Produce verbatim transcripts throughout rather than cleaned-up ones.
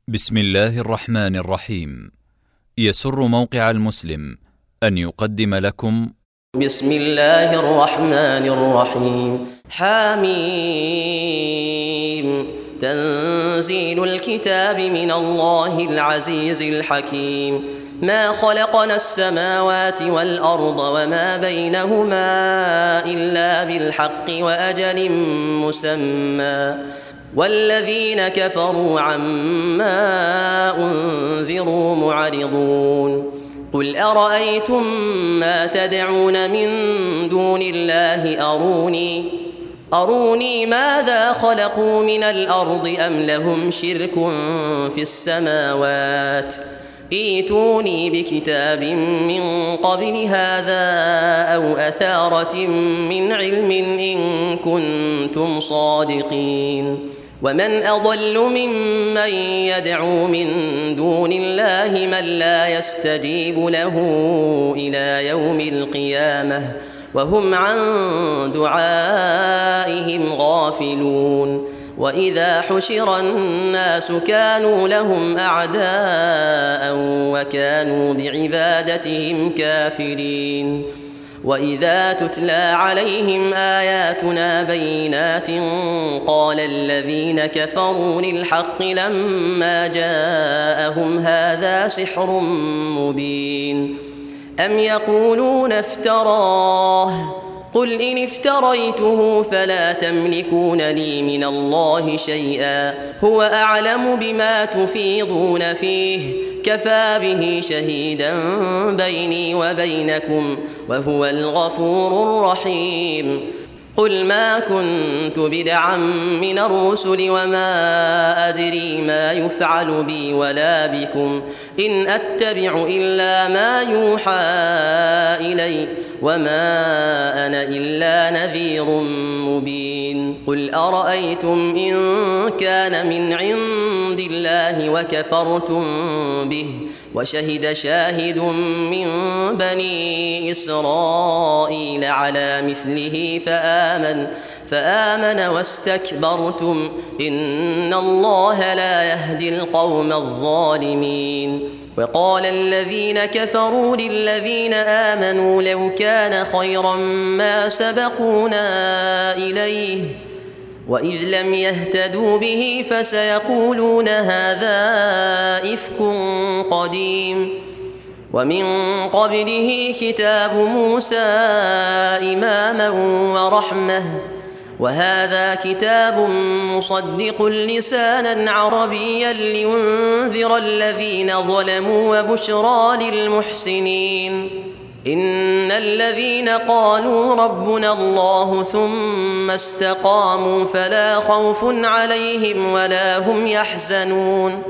بسم الله الرحمن الرحيم. يسر موقع المسلم أن يقدم لكم بسم الله الرحمن الرحيم. حميم. تنزيل الكتاب من الله العزيز الحكيم. ما خلقنا السماوات والأرض وما بينهما إلا بالحق وأجل مسمى، والذين كفروا عما أنذروا معرضون. قل أرأيتم ما تدعون من دون الله أروني أروني ماذا خلقوا من الأرض أم لهم شرك في السماوات؟ ائتوني بكتاب من قبل هذا أو أثارة من علم إن كنتم صادقين. ومن أضل ممن يدعو من دون الله من لا يستجيب له إلى يوم القيامة وهم عن دعائهم غافلون. وإذا حشر الناس كانوا لهم أعداء وكانوا بعبادتهم كافرين. وإذا تتلى عليهم آياتنا بينات قال الذين كفروا للحق لما جاءهم هذا سحر مبين. أم يقولون افتراه قل إن افتريته فلا تملكون لي من الله شيئا هو أعلم بما تفيضون فيه كفى به شهيدا بيني وبينكم وهو الغفور الرحيم. قل ما كنت بدعا من الرسل وما أدري ما يفعل بي ولا بكم إن أتبع إلا ما يوحى إلي وما أنا إلا نذير مبين. قل أرأيتم إن كان من عند الله وكفرتم به وشهد شاهد من بني إسرائيل على مثله فآمن فآمن واستكبرتم إن الله لا يهدي القوم الظالمين. وقال الذين كفروا للذين آمنوا لو كان خيرا ما سبقونا إليه وإذ لم يهتدوا به فسيقولون هذا إفك قديم. ومن قبله كتاب موسى إماما ورحمة وهذا كتاب مصدق لسانا عربيا لينذر الذين ظلموا وبشرى للمحسنين. إن الذين قالوا ربنا الله ثم استقاموا فلا خوف عليهم ولا هم يحزنون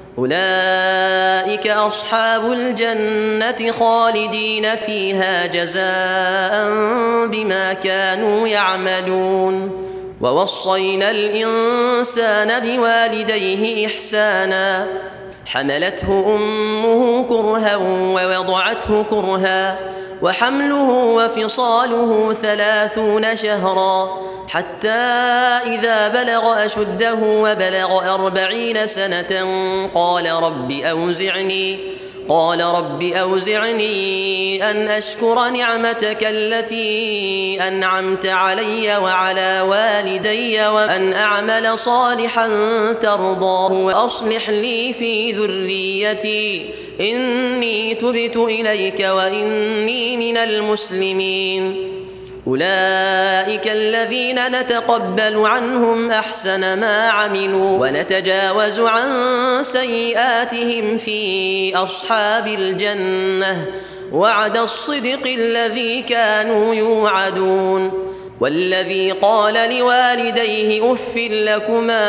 أولئك أصحاب الجنة خالدين فيها جزاء بما كانوا يعملون. ووصينا الإنسان بوالديه إحسانا حملته أمه كرها ووضعته كرها وحمله وفصاله ثلاثون شهرا حتى إذا بلغ أشده وبلغ أربعين سنة قال رب أوزعني قال رب أوزعني أن أشكر نعمتك التي أنعمت علي وعلى والدي وأن أعمل صالحا ترضاه وأصلح لي في ذريتي إني تبت إليك وإني من المسلمين. أولئك الذين نتقبل عنهم أحسن ما عملوا ونتجاوز عن سيئاتهم في أصحاب الجنة وعد الصدق الذي كانوا يوعدون. والذي قال لوالديه أف لكما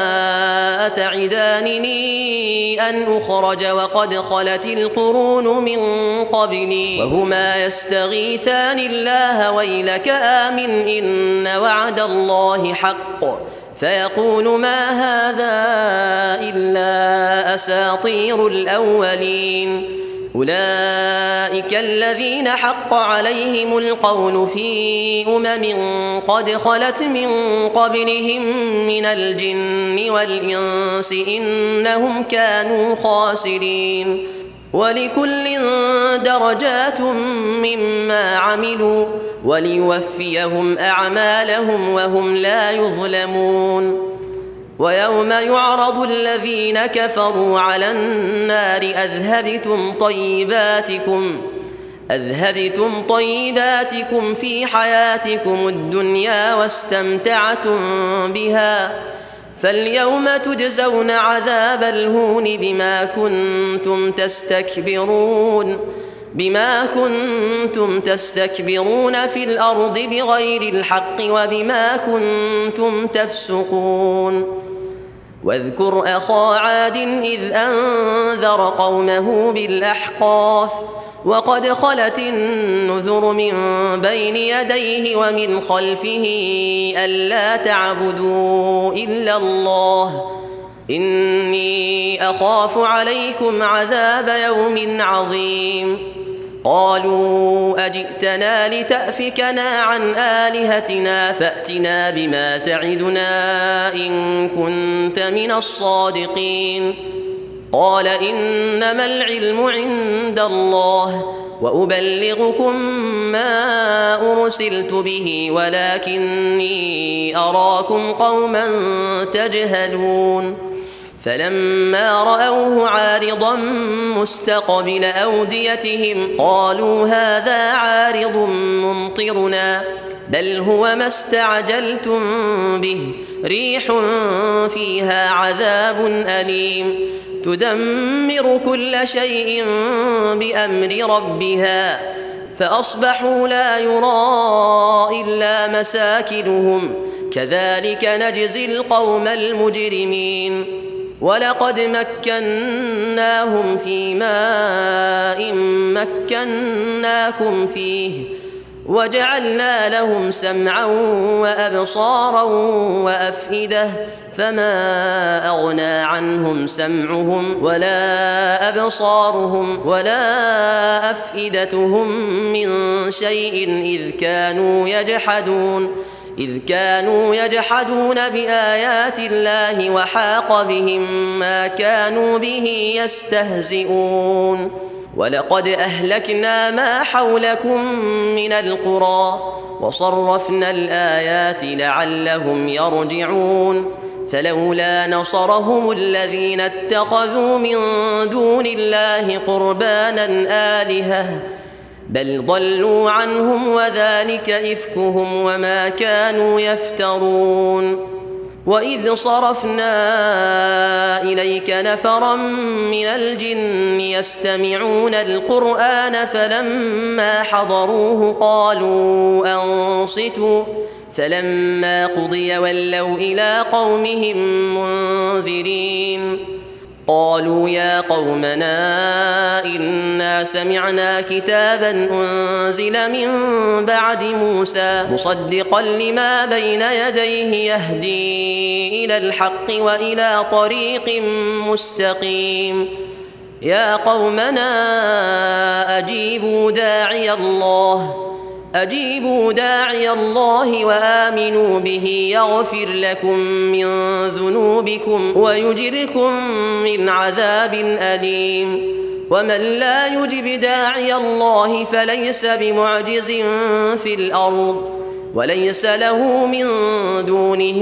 أتعدانني أن أخرج وقد خلت القرون من قبلي وهما يستغيثان الله ويلك آمن إن وعد الله حق فيقول ما هذا إلا أساطير الأولين. أولئك الذين حق عليهم القول في أمم قد خلت من قبلهم من الجن والإنس إنهم كانوا خاسرين ولكل درجات مما عملوا وليوفيهم أعمالهم وهم لا يظلمون ويوم يعرض الذين كفروا على النار أذهبتم طيباتكم أذهبتم طيباتكم في حياتكم الدنيا واستمتعتم بها فاليوم تجزون عذاب الهون بما كنتم تستكبرون بما كنتم تستكبرون في الأرض بغير الحق وبما كنتم تفسقون واذكر أخا عاد إذ أنذر قومه بالأحقاف وقد خلت النذر من بين يديه ومن خلفه ألا تعبدوا إلا الله إني أخاف عليكم عذاب يوم عظيم قالوا أجئتنا لتأفكنا عن آلهتنا فأتنا بما تعدنا إن كنت من الصادقين قال إنما العلم عند الله وأبلغكم ما أرسلت به ولكني أراكم قوما تجهلون فلما رأوه عارضا مستقبل أوديتهم قالوا هذا عارض ممطرنا بل هو ما استعجلتم به ريح فيها عذاب أليم تدمر كل شيء بأمر ربها فأصبحوا لا يرى إلا مساكنهم كذلك نجزي القوم المجرمين ولقد مكناهم في ماء مكناكم فيه وجعلنا لهم سمعا وأبصارا وأفئدة فما أغنى عنهم سمعهم ولا أبصارهم ولا أفئدتهم من شيء إذ كانوا يجحدون إذ كانوا يجحدون بآيات الله وحاق بهم ما كانوا به يستهزئون ولقد أهلكنا ما حولكم من القرى وصرفنا الآيات لعلهم يرجعون فلولا نصرهم الذين اتخذوا من دون الله قربانا آلهة بل ضلوا عنهم وذلك إفكهم وما كانوا يفترون وإذ صرفنا إليك نفرا من الجن يستمعون القرآن فلما حضروه قالوا أنصتوا فلما قضي ولوا إلى قومهم منذرين قالوا يا قومنا إنا سمعنا كتابا أنزل من بعد موسى مصدقا لما بين يديه يهدي إلى الحق وإلى طريق مستقيم يا قومنا أجيبوا داعي الله أجيبوا داعي الله وآمنوا به يغفر لكم من ذنوبكم ويجركم من عذاب أليم ومن لا يجب داعي الله فليس بمعجز في الأرض وليس له من دونه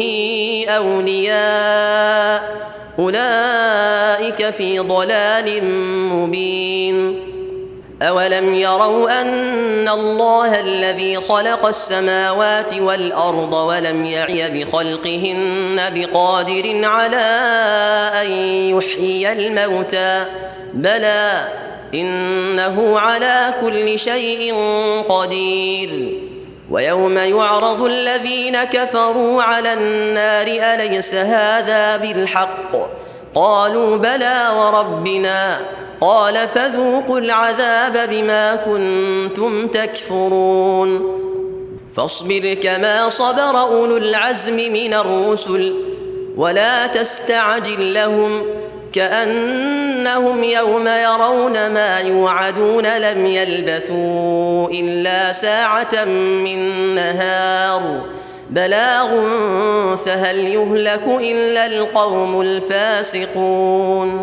أولياء أولئك في ضلال مبين أولم يروا أن الله الذي خلق السماوات والأرض ولم يعي بخلقهن بقادر على أن يحيي الموتى بلى إنه على كل شيء قدير ويوم يعرض الذين كفروا على النار أليس هذا بالحق قالوا بلى وربنا قال فذوقوا العذاب بما كنتم تكفرون فاصبر كما صبر أولو العزم من الرسل ولا تستعجل لهم كأن إنهم يوم يرون ما يوعدون لم يلبثوا إلا ساعة من نهار بلاغ فهل يهلك إلا القوم الفاسقون